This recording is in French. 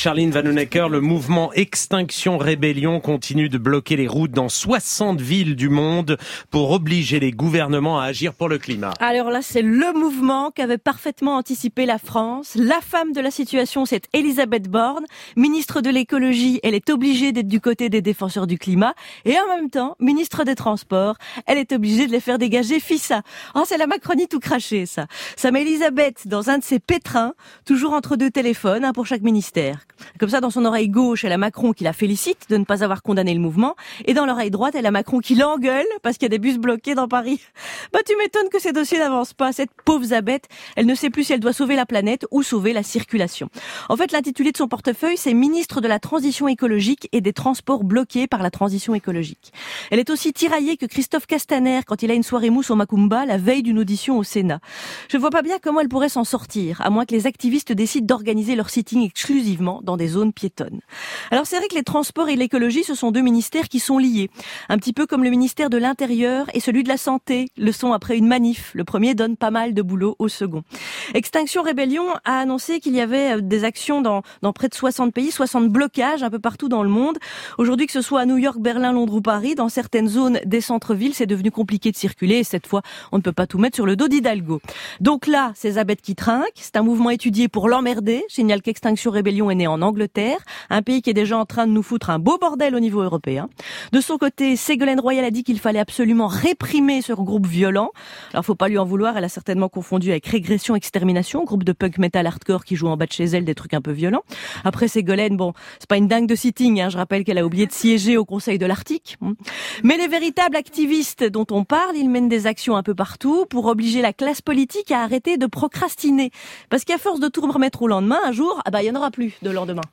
Charline Vanhoenacker, le mouvement Extinction Rébellion continue de bloquer les routes dans 60 villes du monde pour obliger les gouvernements à agir pour le climat. Alors là, c'est le mouvement qu'avait parfaitement anticipé la France. La femme de la situation, c'est Elisabeth Borne, ministre de l'écologie. Elle est obligée d'être du côté des défenseurs du climat. Et en même temps, ministre des Transports, elle est obligée de les faire dégager FISA. Oh, c'est la Macronie tout craché, ça. Ça met Elisabeth dans un de ses pétrins, toujours entre deux téléphones, un pour chaque ministère. Comme ça, dans son oreille gauche, elle a Macron qui la félicite de ne pas avoir condamné le mouvement. Et dans l'oreille droite, elle a Macron qui l'engueule parce qu'il y a des bus bloqués dans Paris. Bah, tu m'étonnes que ces dossiers n'avancent pas. Cette pauvre Zabette, elle ne sait plus si elle doit sauver la planète ou sauver la circulation. En fait, l'intitulé de son portefeuille, c'est ministre de la transition écologique et des transports bloqués par la transition écologique. Elle est aussi tiraillée que Christophe Castaner quand il a une soirée mousse au Macumba la veille d'une audition au Sénat. Je ne vois pas bien comment elle pourrait s'en sortir, à moins que les activistes décident d'organiser leur sitting exclusivement dans des zones piétonnes. Alors c'est vrai que les transports et l'écologie, ce sont deux ministères qui sont liés. Un petit peu comme le ministère de l'Intérieur et celui de la Santé le sont après une manif. Le premier donne pas mal de boulot au second. Extinction Rébellion a annoncé qu'il y avait des actions dans près de 60 pays, 60 blocages un peu partout dans le monde. Aujourd'hui, que ce soit à New York, Berlin, Londres ou Paris, dans certaines zones des centres-villes, c'est devenu compliqué de circuler et cette fois, on ne peut pas tout mettre sur le dos d'Hidalgo. Donc là, c'est Zabette qui trinque. C'est un mouvement étudié pour l'emmerder. Je signale qu'Extinction Rébellion est né en Angleterre, un pays qui est déjà en train de nous foutre un beau bordel au niveau européen. De son côté, Ségolène Royal a dit qu'il fallait absolument réprimer ce groupe violent. Alors, faut pas lui en vouloir, elle a certainement confondu avec Régression Extermination, groupe de punk metal hardcore qui joue en bas de chez elle des trucs un peu violents. Après, Ségolène, bon, c'est pas une dingue de sitting, hein. Je rappelle qu'elle a oublié de siéger au Conseil de l'Arctique. Mais les véritables activistes dont on parle, ils mènent des actions un peu partout pour obliger la classe politique à arrêter de procrastiner. Parce qu'à force de tout remettre au lendemain, un jour, il y en aura plus de lendemain.